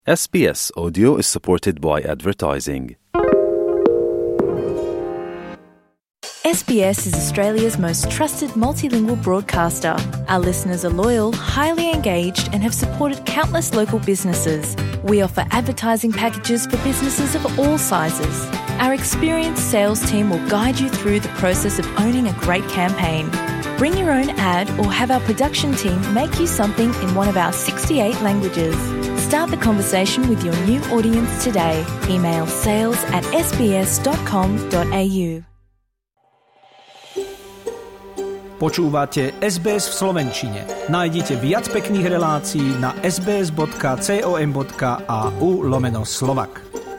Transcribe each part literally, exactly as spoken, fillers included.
S B S Audio is supported by advertising. S B S is Australia's most trusted multilingual broadcaster. Our listeners are loyal, highly engaged, and have supported countless local businesses. We offer advertising packages for businesses of all sizes. Our experienced sales team will guide you through the process of owning a great campaign. Bring your own ad or have our production team make you something in one of our sixty-eight languages. Start the conversation with your new audience today. Email sales at s b s dot com dot a u. Počúvate es bé es v slovenčine. Nájdite viac pekných relácií na sbs.com.au lomeno Slovak.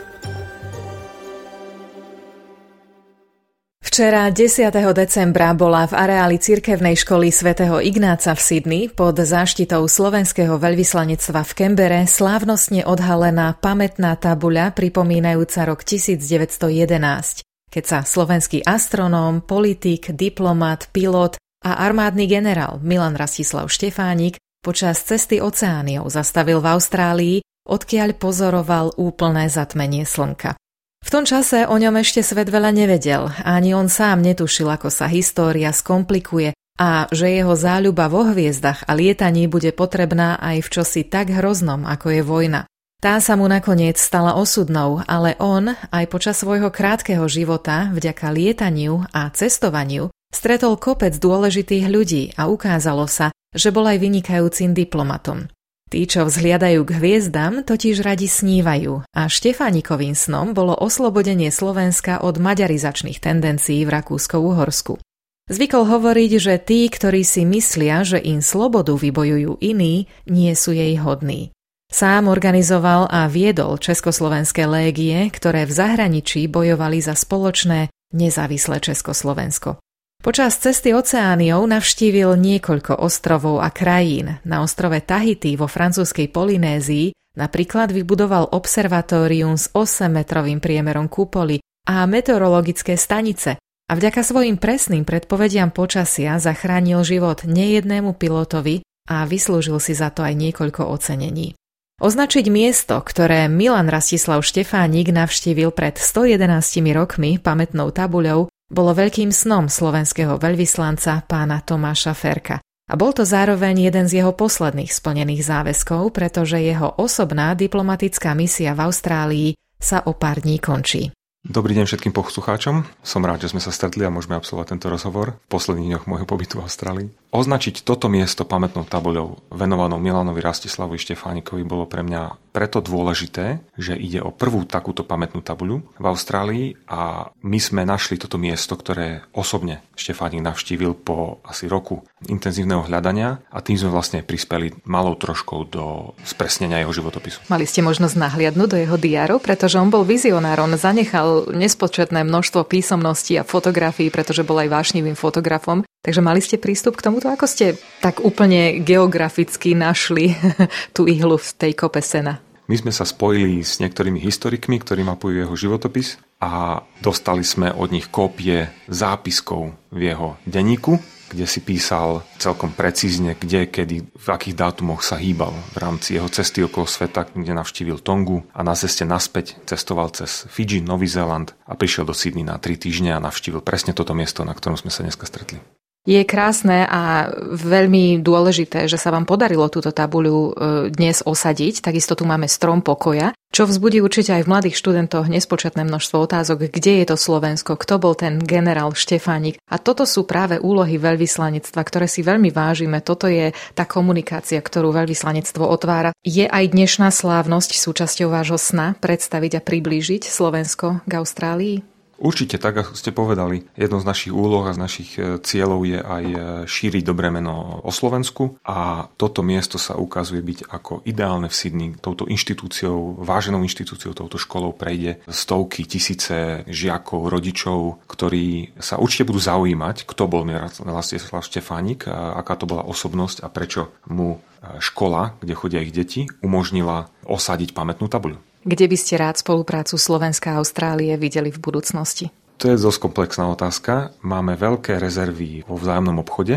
Včera desiateho decembra bola v areáli cirkevnej školy svätého Ignáca v Sydney pod záštitou slovenského veľvyslanectva v Canbere slávnostne odhalená pamätná tabuľa pripomínajúca rok devätnásť jedenásť, keď sa slovenský astronóm, politik, diplomat, pilot a armádny generál Milan Rastislav Štefánik počas cesty oceániou zastavil v Austrálii, odkiaľ pozoroval úplné zatmenie slnka. V tom čase o ňom ešte svet veľa nevedel, ani on sám netušil, ako sa história skomplikuje a že jeho záľuba vo hviezdach a lietaní bude potrebná aj v čosi tak hroznom, ako je vojna. Tá sa mu nakoniec stala osudnou, ale on aj počas svojho krátkeho života vďaka lietaniu a cestovaniu stretol kopec dôležitých ľudí a ukázalo sa, že bol aj vynikajúcim diplomatom. Tí, čo vzhliadajú k hviezdam, totiž radi snívajú a Štefánikovým snom bolo oslobodenie Slovenska od maďarizačných tendencií v Rakúsko-Uhorsku. Zvykol hovoriť, že tí, ktorí si myslia, že im slobodu vybojujú iní, nie sú jej hodní. Sám organizoval a viedol československé légie, ktoré v zahraničí bojovali za spoločné, nezávislé Československo. Počas cesty oceániou navštívil niekoľko ostrovov a krajín. Na ostrove Tahiti vo francúzskej Polynézii napríklad vybudoval observatórium s osemmetrovým priemerom kupoly a meteorologické stanice a vďaka svojim presným predpovediam počasia zachránil život nejednému pilotovi a vyslúžil si za to aj niekoľko ocenení. Označiť miesto, ktoré Milan Rastislav Štefánik navštívil pred stojedenástimi rokmi pamätnou tabuľou, bolo veľkým snom slovenského veľvyslanca pána Tomáša Ferka. A bol to zároveň jeden z jeho posledných splnených záväzkov, pretože jeho osobná diplomatická misia v Austrálii sa o pár dní končí. Dobrý deň všetkým poslucháčom. Som rád, že sme sa stretli a môžeme absolvovať tento rozhovor v posledných dňoch môjho pobytu v Austrálii. Označiť toto miesto pamätnou tabuľou venovanou Milanovi Rastislavovi Štefánikovi bolo pre mňa preto dôležité, že ide o prvú takúto pamätnú tabuľu v Austrálii a my sme našli toto miesto, ktoré osobne Štefánik navštívil po asi roku intenzívneho hľadania a tým sme vlastne prispeli malou troškou do spresnenia jeho životopisu. Mali ste možnosť nahliadnúť do jeho diárov, pretože on bol vizionár, on zanechal nespočetné množstvo písomností a fotografií, pretože bol aj vášnivým fotografom. Takže mali ste prístup k tomuto? Ako ste tak úplne geograficky našli tú ihlu v tej kope sena? My sme sa spojili s niektorými historikmi, ktorí mapujú jeho životopis a dostali sme od nich kópie zápiskov v jeho denníku, kde si písal celkom precízne, kde, kedy, v akých dátumoch sa hýbal v rámci jeho cesty okolo sveta, kde navštívil Tongu a na ceste naspäť cestoval cez Fidži, Nový Zéland a prišiel do Sydney na tri týždne a navštívil presne toto miesto, na ktorom sme sa dneska stretli. Je krásne a veľmi dôležité, že sa vám podarilo túto tabuľu dnes osadiť. Takisto tu máme strom pokoja, čo vzbudí určite aj v mladých študentoch nespočetné množstvo otázok, kde je to Slovensko, kto bol ten generál Štefánik. A toto sú práve úlohy veľvyslanectva, ktoré si veľmi vážime. Toto je tá komunikácia, ktorú veľvyslanectvo otvára. Je aj dnešná slávnosť súčasťou vášho sna predstaviť a priblížiť Slovensko k Austrálii? Určite, tak ako ste povedali, jednou z našich úloh a z našich cieľov je aj šíriť dobré meno o Slovensku a toto miesto sa ukazuje byť ako ideálne v Sydney. Touto inštitúciou, váženou inštitúciou, touto školou prejde stovky, tisíce žiakov, rodičov, ktorí sa určite budú zaujímať, kto bol Rastislav Štefánik, aká to bola osobnosť a prečo mu škola, kde chodia ich deti, umožnila osadiť pamätnú tabuľu. Kde by ste rád spoluprácu Slovenska a Austrálie videli v budúcnosti? To je dosť komplexná otázka. Máme veľké rezervy vo vzájomnom obchode.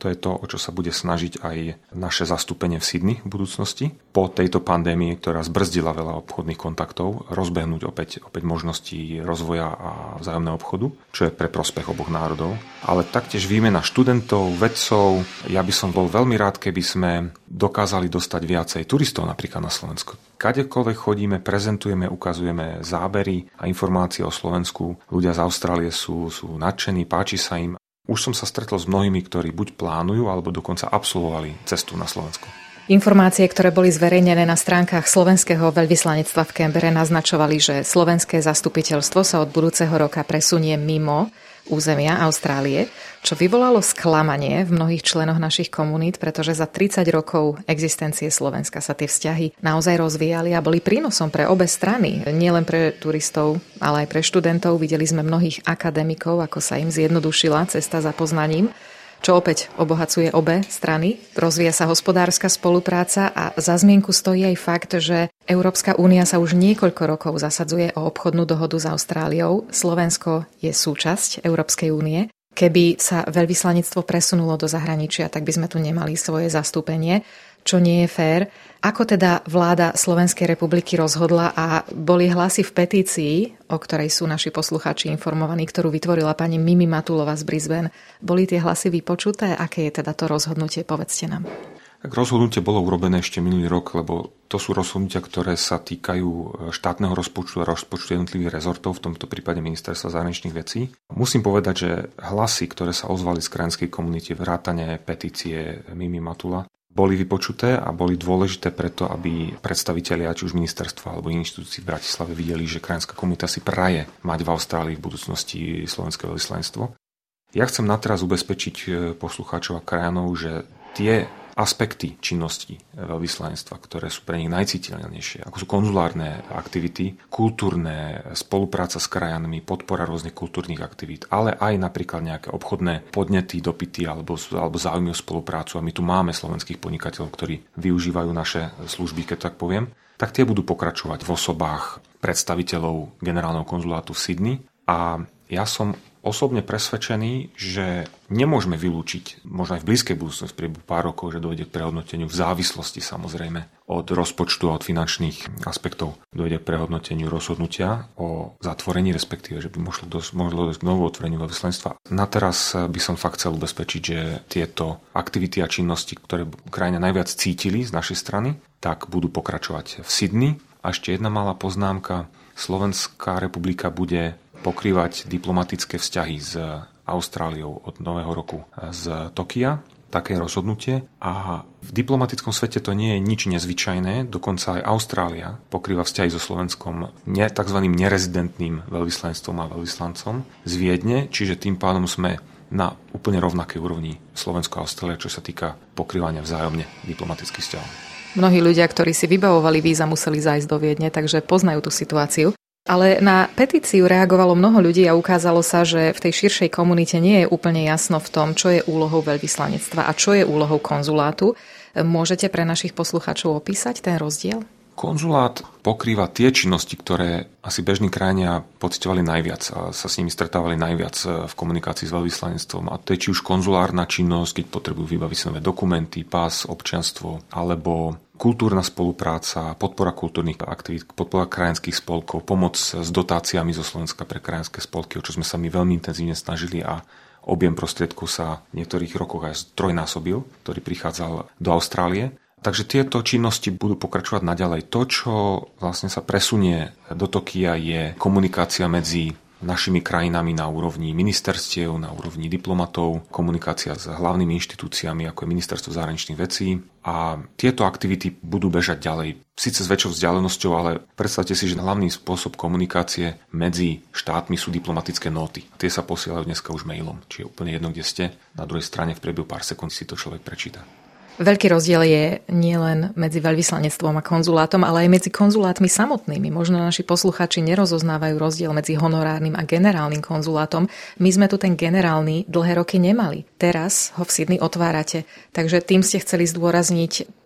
To je to, o čo sa bude snažiť aj naše zastúpenie v Sydney v budúcnosti. Po tejto pandémii, ktorá zbrzdila veľa obchodných kontaktov, rozbehnúť opäť, opäť možnosti rozvoja a vzájomného obchodu, čo je pre prospech oboch národov. Ale taktiež výmena študentov, vedcov. Ja by som bol veľmi rád, keby sme dokázali dostať viacej turistov napríklad na Slovensku. Kadekoľvek chodíme, prezentujeme, ukazujeme zábery a informácie o Slovensku. Ľudia z Austrálie sú, sú nadšení, páči sa im. Už som sa stretol s mnohými, ktorí buď plánujú, alebo dokonca absolvovali cestu na Slovensku. Informácie, ktoré boli zverejnené na stránkach slovenského veľvyslanectva v Canberre, naznačovali, že slovenské zastupiteľstvo sa od budúceho roka presunie mimo územia Austrálie, čo vyvolalo sklamanie v mnohých členoch našich komunít, pretože za tridsať rokov existencie Slovenska sa tie vzťahy naozaj rozvíjali a boli prínosom pre obe strany. Nielen pre turistov, ale aj pre študentov. Videli sme mnohých akademikov, ako sa im zjednodušila cesta za poznaním, čo opäť obohacuje obe strany. Rozvíja sa hospodárska spolupráca a za zmienku stojí aj fakt, že Európska únia sa už niekoľko rokov zasadzuje o obchodnú dohodu s Austráliou. Slovensko je súčasť Európskej únie. Keby sa veľvyslanectvo presunulo do zahraničia, tak by sme tu nemali svoje zastúpenie, čo nie je fér. Ako teda vláda Slovenskej republiky rozhodla a boli hlasy v petícii, o ktorej sú naši poslucháči informovaní, ktorú vytvorila pani Mimi Matulová z Brisbane. Boli tie hlasy vypočuté? Aké je teda to rozhodnutie? Povedzte nám. Tak rozhodnutie bolo urobené ešte minulý rok, lebo to sú rozhodnutia, ktoré sa týkajú štátneho rozpočtu a rozpočtu jednotlivých rezortov, v tomto prípade ministerstva zahraničných vecí. Musím povedať, že hlasy, ktoré sa ozvali z krajinskej komunity, vrátane petície Mimi Matula, boli vypočuté a boli dôležité preto, aby predstavitelia či už ministerstva alebo inštitúcií v Bratislave videli, že krajinská komunita si praje mať v Austrálii v budúcnosti slovenské veľvyslanectvo. Ja chcem na teraz ubezpečiť poslucháčov a krajanov, že tie aspekty činnosti veľvyslanectva, ktoré sú pre nich najciteľnejšie, ako sú konzulárne aktivity, kultúrne, spolupráca s krajanmi, podpora rôznych kultúrnych aktivít, ale aj napríklad nejaké obchodné podnety, dopyty alebo, alebo záujmy o spoluprácu. A my tu máme slovenských podnikateľov, ktorí využívajú naše služby, keď tak poviem, tak tie budú pokračovať v osobách predstaviteľov generálneho konzulátu v Sydney. A ja som osobne presvedčený, že nemôžeme vylúčiť, možno aj v blízkej budúcnosti, v priebehu pár rokov, že dojde k prehodnoteniu v závislosti samozrejme od rozpočtu a od finančných aspektov. Dojde k prehodnoteniu rozhodnutia o zatvorení, respektíve, že by možno dosť, možno dosť k novú otvoreniu veľvyslanectva. Na teraz by som fakt chcel ubezpečiť, že tieto aktivity a činnosti, ktoré krajina najviac cítili z našej strany, tak budú pokračovať v Sydney. A ešte jedna malá poznámka. Slovenská republika bude pokrývať diplomatické vzťahy s Austráliou od nového roku z Tokia. Také rozhodnutie. A v diplomatickom svete to nie je nič nezvyčajné. Dokonca aj Austrália pokrýva vzťahy so Slovenskom ne, tzv. Nerezidentným veľvyslanectvom a veľvyslancom z Viedne. Čiže tým pádom sme na úplne rovnakej úrovni Slovensko a Austrália, čo sa týka pokrývania vzájomne diplomatických vzťahov. Mnohí ľudia, ktorí si vybavovali víza, museli zájsť do Viedne, takže poznajú tú situáciu. Ale na petíciu reagovalo mnoho ľudí a ukázalo sa, že v tej širšej komunite nie je úplne jasno v tom, čo je úlohou veľvyslanectva a čo je úlohou konzulátu. Môžete pre našich poslucháčov opísať ten rozdiel? Konzulát pokrýva tie činnosti, ktoré asi bežní krajania pociťovali najviac a sa s nimi stretávali najviac v komunikácii s veľvyslanectvom. A to je či už konzulárna činnosť, keď potrebujú vybaviť si nové dokumenty, pás, občianstvo, alebo kultúrna spolupráca, podpora kultúrnych aktivít, podpora krajinských spolkov, pomoc s dotáciami zo Slovenska pre krajinské spolky, o čo sme sa my veľmi intenzívne snažili a objem prostriedkov sa v niektorých rokoch aj trojnásobil, ktorý prichádzal do Austrálie. Takže tieto činnosti budú pokračovať naďalej. To, čo vlastne sa presunie do Tokia, je komunikácia medzi našimi krajinami na úrovni ministerstiev, na úrovni diplomatov, komunikácia s hlavnými inštitúciami, ako je Ministerstvo zahraničných vecí. A tieto aktivity budú bežať ďalej. Síce s väčšou vzdialenosťou, ale predstavte si, že hlavný spôsob komunikácie medzi štátmi sú diplomatické nóty. Tie sa posielajú dneska už mailom, čiže úplne jedno, kde ste. Na druhej strane v priebehu pár sekúnd si to človek prečíta. Veľký rozdiel je nielen medzi veľvyslanectvom a konzulátom, ale aj medzi konzulátmi samotnými. Možno naši posluchači nerozoznávajú rozdiel medzi honorárnym a generálnym konzulátom. My sme tu ten generálny dlhé roky nemali. Teraz ho v Sydney otvárate. Takže tým ste chceli zdôrazniť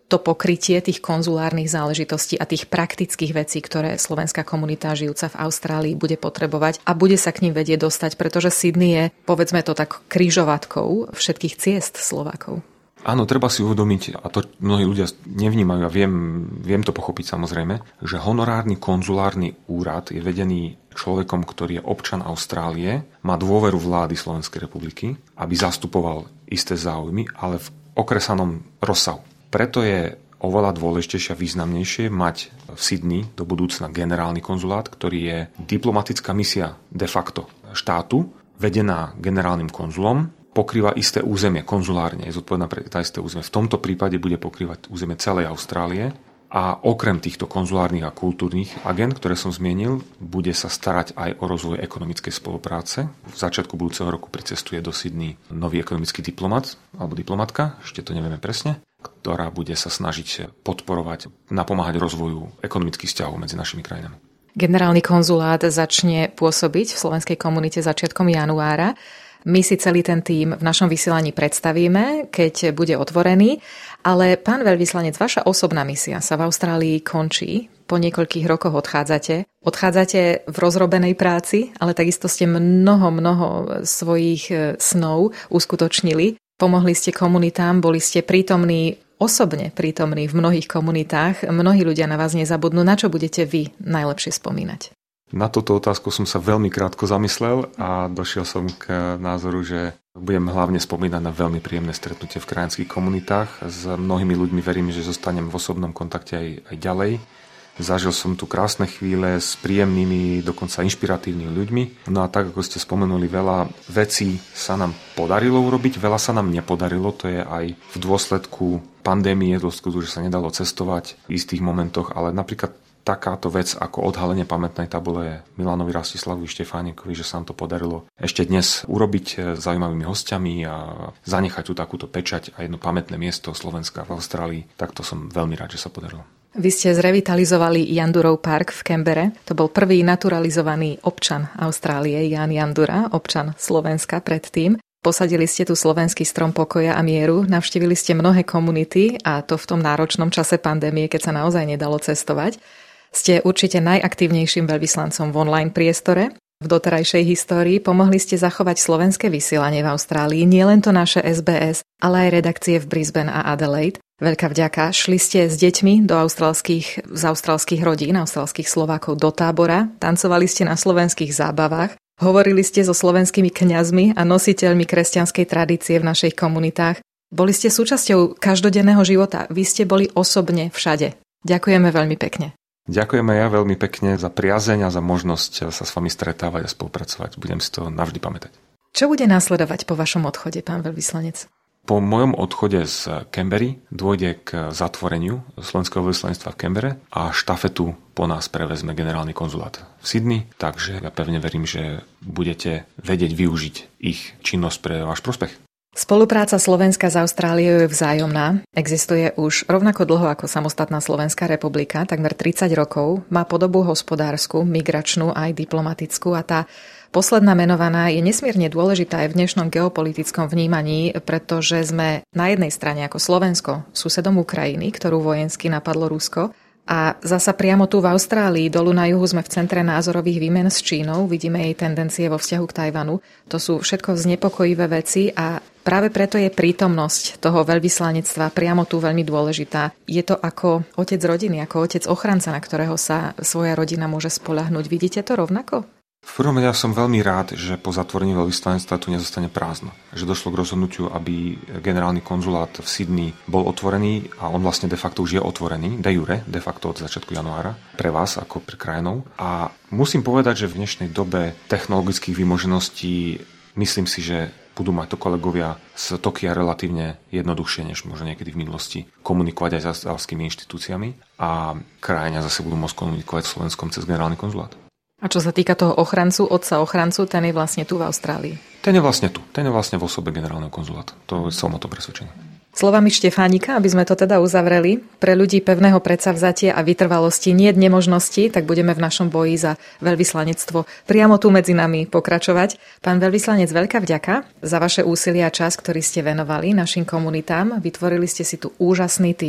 to pokrytie tých konzulárnych záležitostí a tých praktických vecí, ktoré slovenská komunita žijúca v Austrálii bude potrebovať a bude sa k ním vedieť dostať, pretože Sydney je, povedzme to tak, križovatkou všetkých ciest Slovákov. Áno, treba si uvedomiť, a to mnohí ľudia nevnímajú, a viem, viem to pochopiť samozrejme, že honorárny konzulárny úrad je vedený človekom, ktorý je občan Austrálie, má dôveru vlády Slovenskej republiky, aby zastupoval isté záujmy, ale v okresanom rozsahu. Preto je oveľa dôležitejšie a významnejšie mať v Sydney do budúcna generálny konzulát, ktorý je diplomatická misia de facto štátu, vedená generálnym konzulom, pokrýva isté územie, konzulárne je zodpovedná pre tá isté územie. V tomto prípade bude pokrývať územie celej Austrálie a okrem týchto konzulárnych a kultúrnych agent, ktoré som zmienil, bude sa starať aj o rozvoj ekonomickej spolupráce. V začiatku budúceho roku pricestuje do Sydney nový ekonomický diplomat alebo diplomatka, ešte to nevieme presne, ktorá bude sa snažiť podporovať, napomáhať rozvoju ekonomických vzťahov medzi našimi krajinami. Generálny konzulát začne pôsobiť v slovenskej komunite začiatkom januára. My si celý ten tím v našom vysielaní predstavíme, keď bude otvorený, ale pán veľvyslanec, vaša osobná misia sa v Austrálii končí. Po niekoľkých rokoch odchádzate. Odchádzate v rozrobenej práci, ale takisto ste mnoho, mnoho svojich snov uskutočnili. Pomohli ste komunitám, boli ste prítomní, osobne prítomní v mnohých komunitách. Mnohí ľudia na vás nezabudnú. Na čo budete vy najlepšie spomínať? Na túto otázku som sa veľmi krátko zamyslel a došiel som k názoru, že budem hlavne spomínať na veľmi príjemné stretnutie v krajinských komunitách. S mnohými ľuďmi verím, že zostanem v osobnom kontakte aj, aj ďalej. Zažil som tu krásne chvíle s príjemnými, dokonca inšpiratívnymi ľuďmi. No a tak, ako ste spomenuli, veľa vecí sa nám podarilo urobiť, veľa sa nám nepodarilo. To je aj v dôsledku pandémie, v dôsledku, že sa nedalo cestovať v istých momentoch, ale napríklad takáto vec ako odhalenie pamätnej tabule Milanovi Rastislavovi Štefánikovi, že sa nám to podarilo ešte dnes urobiť s zaujímavými hostiami a zanechať tu takúto pečať a jedno pamätné miesto Slovenska v Austrálii, tak to som veľmi rád, že sa podarilo. Vy ste zrevitalizovali Yandurov park v Canberre. To bol prvý naturalizovaný občan Austrálie, Jan Yandura, občan Slovenska predtým. Posadili ste tu slovenský strom pokoja a mieru, navštívili ste mnohé komunity a to v tom náročnom čase pandémie, keď sa naozaj nedalo cestovať. Ste určite najaktívnejším veľvyslancom v online priestore. V doterajšej histórii pomohli ste zachovať slovenské vysielanie v Austrálii, nielen to naše es bé es, ale aj redakcie v Brisbane a Adelaide. Veľká vďaka. Šli ste s deťmi do austrálskych, z austrálskych rodín, austrálskych Slovákov do tábora, tancovali ste na slovenských zábavách, hovorili ste so slovenskými kňazmi a nositeľmi kresťanskej tradície v našich komunitách. Boli ste súčasťou každodenného života, vy ste boli osobne všade. Ďakujeme veľmi pekne. Ďakujeme ja veľmi pekne za priazeň a za možnosť sa s vami stretávať a spolupracovať. Budem si to navždy pamätať. Čo bude následovať po vašom odchode, pán veľvyslanec? Po mojom odchode z Canberry dôjde k zatvoreniu slovenského veľvyslanectva v Canberre a štafetu po nás prevezme generálny konzulát v Sydney, takže ja pevne verím, že budete vedieť využiť ich činnosť pre váš prospech. Spolupráca Slovenska s Austráliou je vzájomná. Existuje už rovnako dlho ako samostatná Slovenská republika, takmer tridsať rokov. Má podobu hospodársku, migračnú aj diplomatickú a tá posledná menovaná je nesmierne dôležitá aj v dnešnom geopolitickom vnímaní, pretože sme na jednej strane ako Slovensko susedom Ukrajiny, ktorú vojensky napadlo Rusko, a zasa priamo tu v Austrálii, dolu na juhu, sme v centre názorových výmen s Čínou, vidíme jej tendencie vo vzťahu k Tajvanu. To sú všetko znepokojivé veci a práve preto je prítomnosť toho veľvyslanectva priamo tu veľmi dôležitá. Je to ako otec rodiny, ako otec ochranca, na ktorého sa svoja rodina môže spoľahnúť. Vidíte to rovnako? V prvom rade som veľmi rád, že po zatvorení veľvyslanectva tu nezostane prázdno. Že došlo k rozhodnutiu, aby generálny konzulát v Sydney bol otvorený a on vlastne de facto už je otvorený, de jure, de facto od začiatku januára, pre vás ako pre krajinov. A musím povedať, že v dnešnej dobe technologických vymožeností myslím si, že budú mať to kolegovia z Tokia relatívne jednoduchšie, než možno niekedy v minulosti komunikovať aj s austrálskymi inštitúciami a krajania zase budú môcť komunikovať s Slovenskom cez generálny konzulát. A čo sa týka toho ochrancu, otca ochrancu, ten je vlastne tu v Austrálii. Ten je vlastne tu. Ten je vlastne v osobe generálneho konzulátu. To som o to presvedčený. Slovami Štefánika, aby sme to teda uzavreli, pre ľudí pevného predsavzatia a vytrvalosti nie nemožnosti, tak budeme v našom boji za veľvyslanectvo priamo tu medzi nami pokračovať. Pán veľvyslanec, veľká vďaka za vaše úsilie a čas, ktorý ste venovali našim komunitám. Vytvorili ste si tu úžasný tím.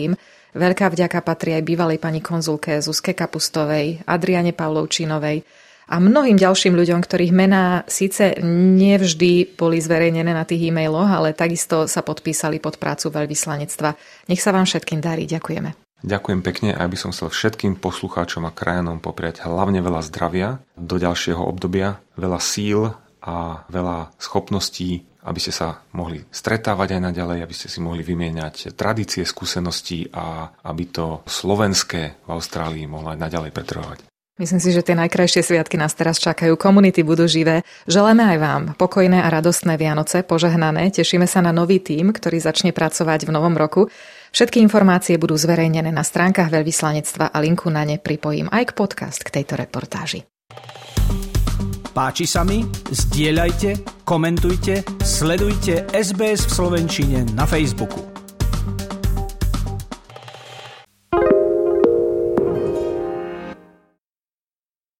Veľká vďaka patrí aj bývalej pani konzulke Zuzke Kapustovej, Adriane Pavlovčínovej a mnohým ďalším ľuďom, ktorých mená síce nevždy boli zverejnené na tých e-mailoch, ale takisto sa podpísali pod prácu veľvyslanectva. Nech sa vám všetkým darí. Ďakujeme. Ďakujem pekne a ja by som chcel všetkým poslucháčom a krajanom popriať hlavne veľa zdravia do ďalšieho obdobia, veľa síl a veľa schopností, aby ste sa mohli stretávať aj naďalej, aby ste si mohli vymieňať tradície, skúsenosti a aby to slovenské v Austrálii mohlo aj naďalej pretrvávať. Myslím si, že tie najkrajšie sviatky nás teraz čakajú. Komunity budú živé. Želáme aj vám pokojné a radostné Vianoce, požehnané. Tešíme sa na nový tím, ktorý začne pracovať v novom roku. Všetky informácie budú zverejnené na stránkach veľvyslanectva a linku na ne pripojím aj k podcast k tejto reportáži. Páči sa mi? Zdieľajte, komentujte, sledujte es bé es v slovenčine na Facebooku.